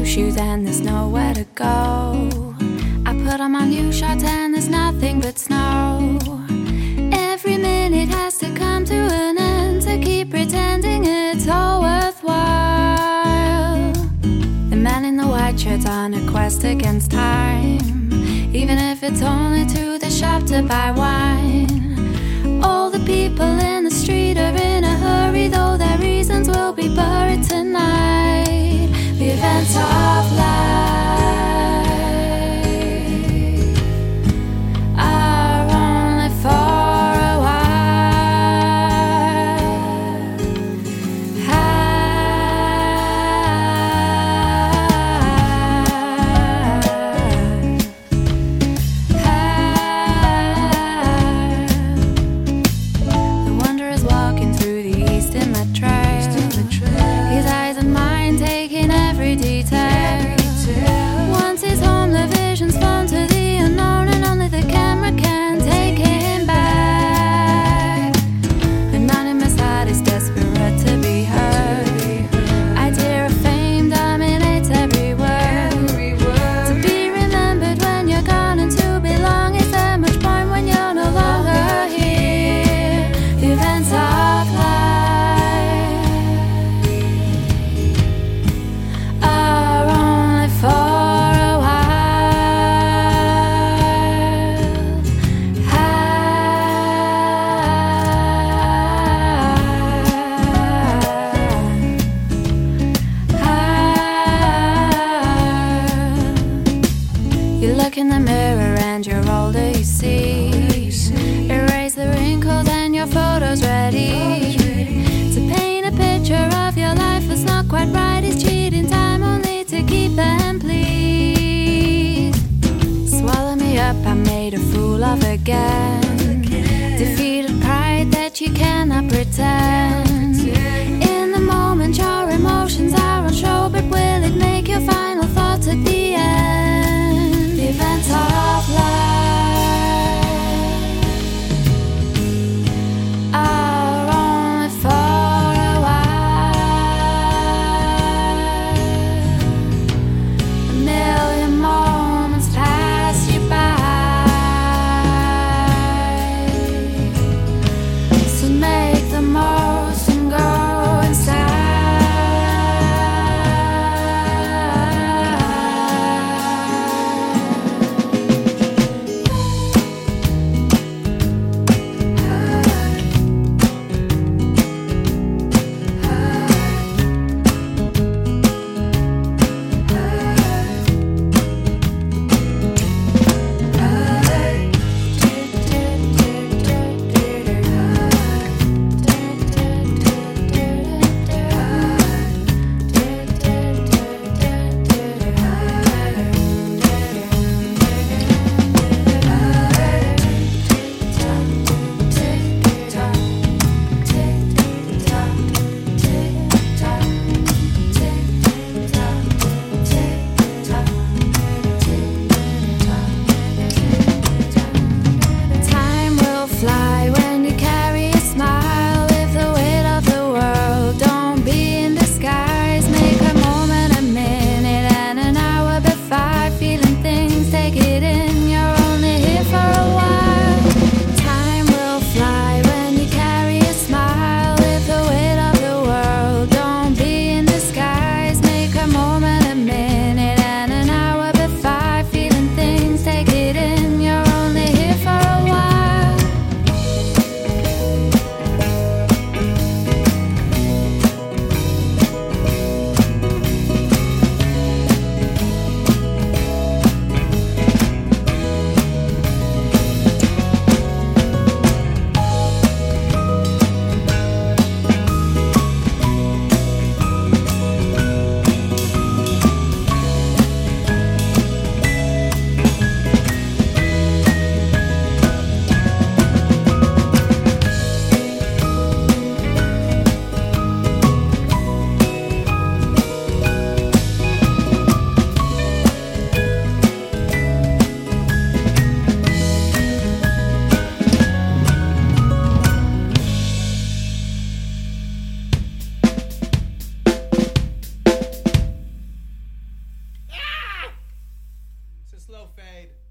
new shoes and there's nowhere to go. I put on my new shorts and there's nothing but snow. Every minute has to come to an end to keep pretending it's all worthwhile. The man in the white shirt's on a quest against time, even if it's only to the shop to buy wine. All the people in the street are in a hurry, though their reasons will be buried tonight. The events of life are only for a while. The wanderer's walking through the east in the trail, his eyes and mind taking every detail. Once his home, the vision's flown to the unknown, and only the camera can take him back. Anonymous heart is desperate to be heard. Idea of fame dominates every word. To be remembered when you're gone, and to belong, is there much point when you're no longer here? The events of life are only for a while. You look in the mirror and you're older, you see. Erase the wrinkles and your photo's ready. To paint a picture of your life that's not quite right is cheating time only to keep them pleased. Swallow me up, I made a fool of again. Defeated pride that you cannot pretend. In the moment your emotions are on show, but will it make your final thoughts at the end? The events of life are only for a while. A million moments pass you by, so make the most fade.